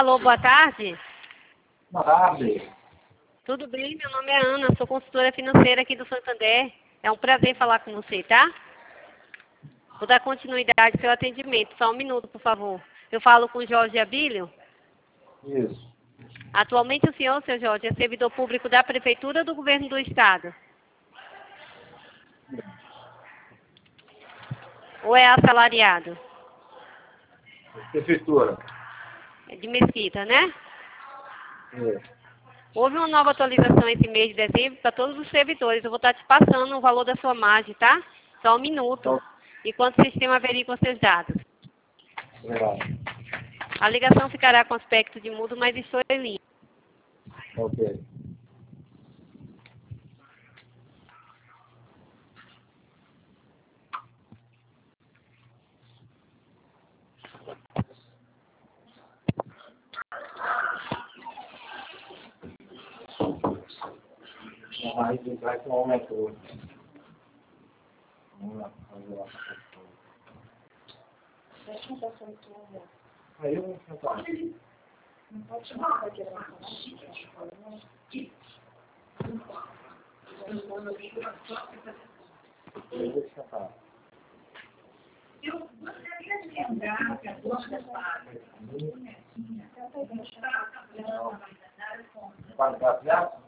Alô, boa tarde. Boa tarde. Tudo bem? Meu nome é Ana, sou consultora financeira aqui do Santander. É um prazer falar com você, tá? Vou dar continuidade ao seu atendimento. Só um minuto, por favor. Eu falo com o Jorge Abílio. Isso. Atualmente o senhor, seu Jorge, é servidor público da Prefeitura ou do Governo do Estado? Ou é assalariado? Prefeitura. É de Mesquita, né? Isso. Houve uma nova atualização esse mês de dezembro para todos os servidores. Eu vou estar te passando o valor da sua margem, tá? Só um minuto. Enquanto o sistema averigua seus dados. Obrigado. A ligação ficará com aspecto de mudo, mas estou em linha. Ok. Aí vai com o aumentou. Vamos lá. Aí eu vou sentar. Eu vou sentar. Eu gostaria de lembrar que a dona Fábio Vai dar.